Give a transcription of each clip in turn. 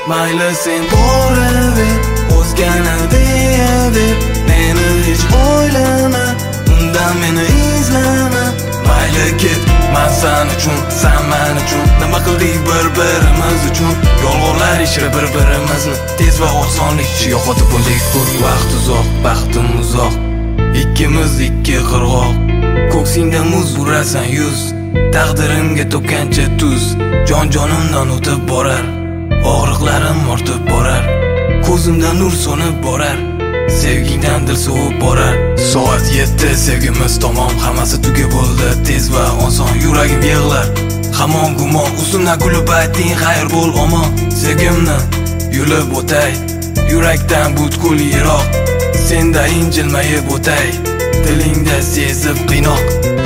Mayli sen boraver, o'zgani deyaver, meni hech o'ylama, undan meni izlama. Mayli ket, men sen uchun, sen men uchun, nima qildik bir-birimiz uchun. Yolg'onlar ichra bir-birimizni tez va osonlikcha yo'qotib bo'ldik. Vaqt uzoq, baxtim uzoq, ikkimiz ikki qirg'oq. Ko'ksingda muz urasan yuz, taqdirimga to'kkancha tuz. Jon-jonimdan o'tib borar, og'riqlarim ortib borar, ko'zimdan nur so'nib borar, sevgingdan dil sovib borar. Soat 7 sevgimiz tamom, hammasi tugab bo'ldi tez va oson. Yuragim yig'lar, hamon gumon, ustimdan kulib ayting xayr bo'l omon. Sevgimni yulib o'tay, yurakdan butkul yiroq, sendayin jilmayib o'tay, dilingda sezib qiynoq.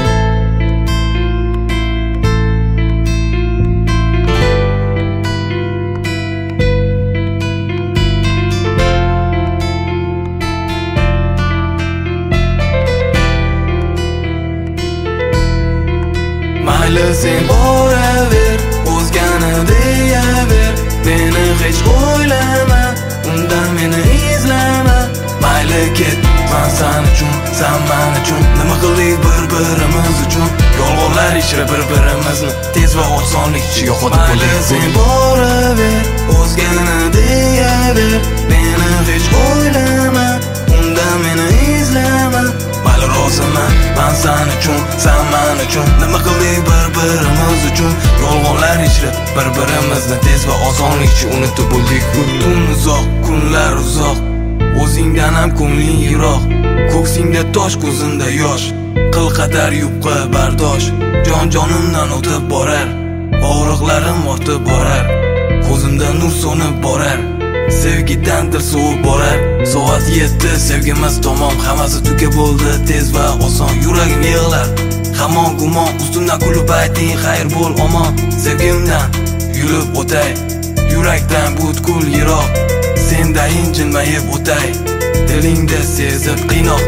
Mayli sen boraver, o'zgani deyaver, meni hech o'ylama, undan meni izlama. Mayli ket, men sen uchun, sen men uchun, nima qildik bir-birimiz uchun. Yolg'onlar ichra bir-birimizni tez va osonlikcha yo'qotib bo'ldik. Mayli sen boraver, o'zgani deyaver, meni hech o'ylama, undan meni izlama. Mayli roziman, men sen uchun, sen men uchun, nima qildik bir-birimiz uchun. Yolg'onlar ichra bir-birimizni tez va osonlikcha unutib bo'ldik. Tun uzoq, kunlar uzoq, o'zingdan ham ko'ngling yiroq, ko'ksingda tosh, ko'zingda yosh, qil qadar yupqa bardosh. Jon-jonimdan o'tib borar, og'riqlarim ortib borar, ko'zimda nur so'nib borar, sevgidan dil sovib borar. Soat 7 sevgimiz tamom, hammasi tugab bo'ldi tez va oson. Yuragim yig'lar, hamon gumon, ustimdan kulib ayting xayr bo'l omon. Sevgimdan yulib o'tay, yurakdan butkul yiroq, sendayin jilmayib o'tay, dilingda sezib qiynoq.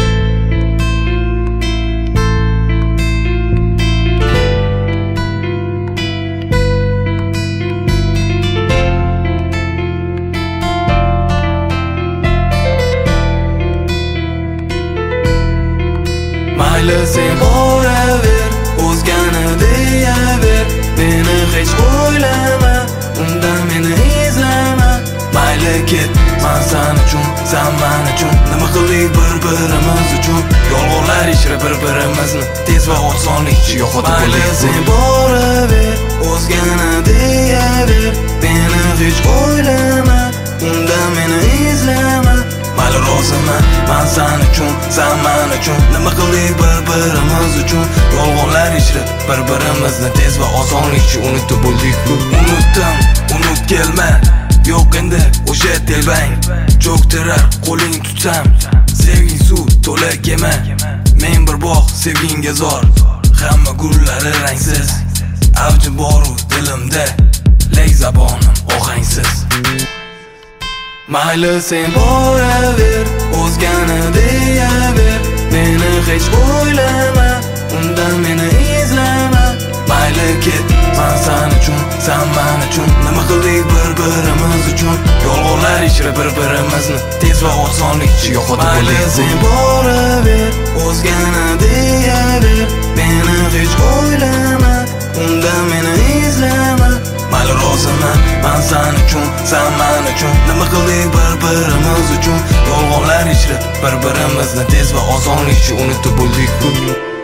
Mayli sen boraver, o'zgani deyaver, meni hech o'ylama, undan meni izlama. Mayli ket, men sen uchun, sen men uchun, nima qildik bir-birimiz uchun. Yolg'onlar ichra bir-birimizni tez va osonlikcha yo'qotib bo'ldik. Mayli sen boraver, o'zgani deyaver, meni hech o'ylama, undan meni izlama. Mayli roziman, men sen uchun, sen men uchun, nima qildik bir-birimiz uchun. Yolg'onlar ichra bir-birimizni tez va osonlikcha unutib bo'ldik. Unutdim, unut kelma, yo'q endi o'sha telbang, cho'ktirar qo'ling tutsam, sevging suv to'la kema. Men bir bog' sevginga zor, hamma gullari rangsiz, avji boru dilimda, lek zabonim ohangsiz. Mayli sen boraver, o'zgani deyaver, meni hech o'ylama, undan meni izlama. Mayli ket, men sen uchun, sen men uchun, nima qildik bir-birimiz uchun. Yolg'onlar ichra bir-birimizni tez va osonlikcha yo'qotib bo'ldik. Mayli sen boraver, o'zgani deyaver, meni hech o'ylama, undan meni izlama. Mayli roziman, men sen uchun, sen men uchun, nima qildik bir-birimiz uchun. Yolg'onlar ichra bir-birimizni tez va osonlikcha unutib bo'ldik.